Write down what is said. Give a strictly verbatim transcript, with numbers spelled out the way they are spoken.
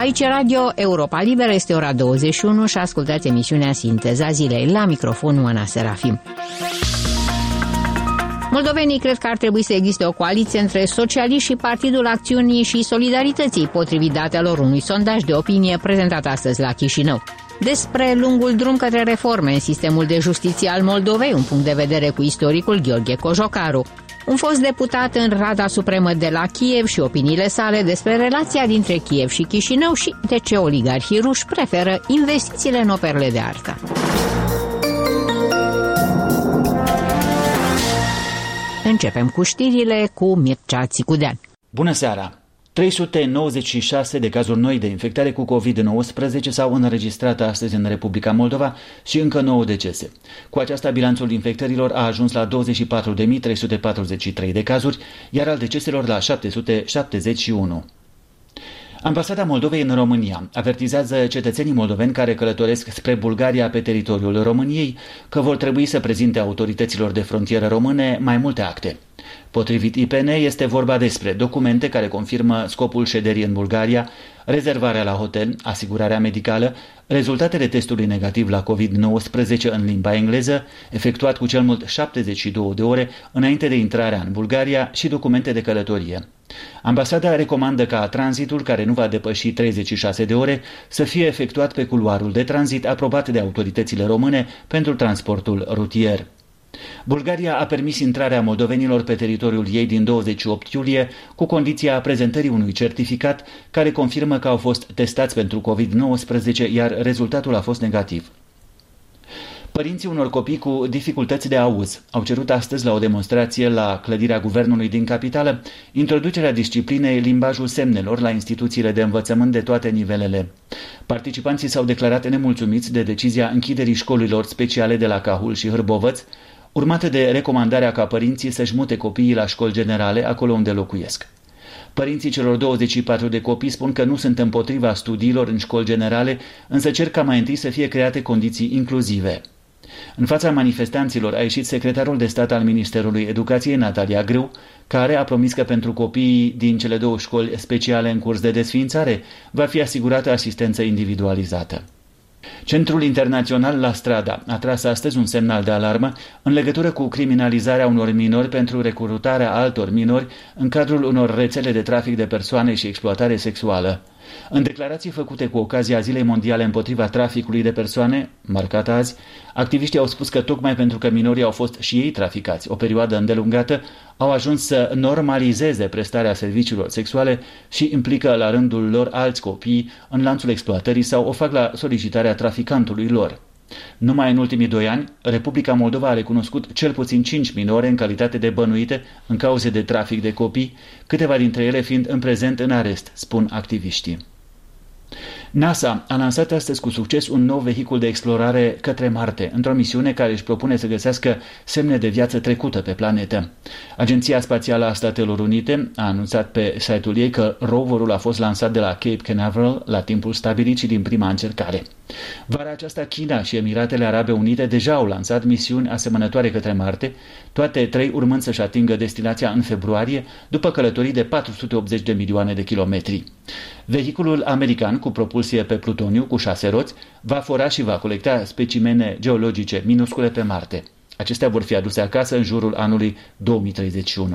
Aici Radio Europa Liberă, este ora douăzeci și unu și ascultați emisiunea Sinteza Zilei. La microfon Oana Serafim. Moldovenii cred că ar trebui să existe o coaliție între socialiști și Partidul Acțiunii și Solidarității, potrivit datelor unui sondaj de opinie prezentat astăzi la Chișinău. Despre lungul drum către reforme în sistemul de justiție al Moldovei, un punct de vedere cu istoricul Gheorghe Cojocaru, un fost deputat în Rada Supremă de la Kiev și opiniile sale despre relația dintre Kiev și Chișinău și de ce oligarhii ruși preferă investițiile în operele de artă. Începem cu știrile cu Mircea Țicudean. Bună seara! trei sute nouăzeci și șase de cazuri noi de infectare cu covid nouăsprezece s-au înregistrat astăzi în Republica Moldova și încă nouă decese. Cu aceasta, bilanțul infectărilor a ajuns la douăzeci și patru de mii trei sute patruzeci și trei de cazuri, iar al deceselor la șapte sute șaptezeci și unu. Ambasada Moldovei în România avertizează cetățenii moldoveni care călătoresc spre Bulgaria pe teritoriul României că vor trebui să prezinte autorităților de frontieră române mai multe acte. Potrivit I P N, este vorba despre documente care confirmă scopul șederii în Bulgaria, rezervarea la hotel, asigurarea medicală, rezultatele testului negativ la covid nouăsprezece în limba engleză, efectuat cu cel mult șaptezeci și două de ore înainte de intrarea în Bulgaria și documente de călătorie. Ambasada recomandă ca tranzitul, care nu va depăși treizeci și șase de ore, să fie efectuat pe culoarul de tranzit aprobat de autoritățile române pentru transportul rutier. Bulgaria a permis intrarea moldovenilor pe teritoriul ei din douăzeci și opt iulie cu condiția prezentării unui certificat care confirmă că au fost testați pentru covid nouăsprezece, iar rezultatul a fost negativ. Părinții unor copii cu dificultăți de auz au cerut astăzi la o demonstrație la clădirea guvernului din capitală introducerea disciplinei limbajul semnelor la instituțiile de învățământ de toate nivelele. Participanții s-au declarat nemulțumiți de decizia închiderii școlilor speciale de la Cahul și Hârbovăț, urmată de recomandarea ca părinții să-și mute copiii la școli generale acolo unde locuiesc. Părinții celor douăzeci și patru de copii spun că nu sunt împotriva studiilor în școli generale, însă cer ca mai întâi să fie create condiții inclusive. În fața manifestanților a ieșit secretarul de stat al Ministerului Educației, Natalia Grâu, care a promis că pentru copiii din cele două școli speciale în curs de desființare va fi asigurată asistență individualizată. Centrul Internațional La Strada a tras astăzi un semnal de alarmă în legătură cu criminalizarea unor minori pentru recrutarea altor minori în cadrul unor rețele de trafic de persoane și exploatare sexuală. În declarații făcute cu ocazia Zilei Mondiale împotriva traficului de persoane, marcată azi, activiștii au spus că tocmai pentru că minorii au fost și ei traficați o perioadă îndelungată, au ajuns să normalizeze prestarea serviciilor sexuale și implică la rândul lor alți copii în lanțul exploatării sau o fac la solicitarea traficantului lor. Numai în ultimii doi ani, Republica Moldova a recunoscut cel puțin cinci minore în calitate de bănuite în cauze de trafic de copii, câteva dintre ele fiind în prezent în arest, spun activiștii. NASA a lansat astăzi cu succes un nou vehicul de explorare către Marte, într-o misiune care își propune să găsească semne de viață trecută pe planetă. Agenția Spațială a Statelor Unite a anunțat pe site-ul ei că roverul a fost lansat de la Cape Canaveral la timpul stabilit și din prima încercare. Vara aceasta, China și Emiratele Arabe Unite deja au lansat misiuni asemănătoare către Marte, toate trei urmând să-și atingă destinația în februarie, după călătorii de patru sute optzeci de milioane de kilometri. Vehiculul american cu propulsie pe plutoniu cu șase roți va fora și va colecta specimene geologice minuscule pe Marte. Acestea vor fi aduse acasă în jurul anului două mii treizeci și unu.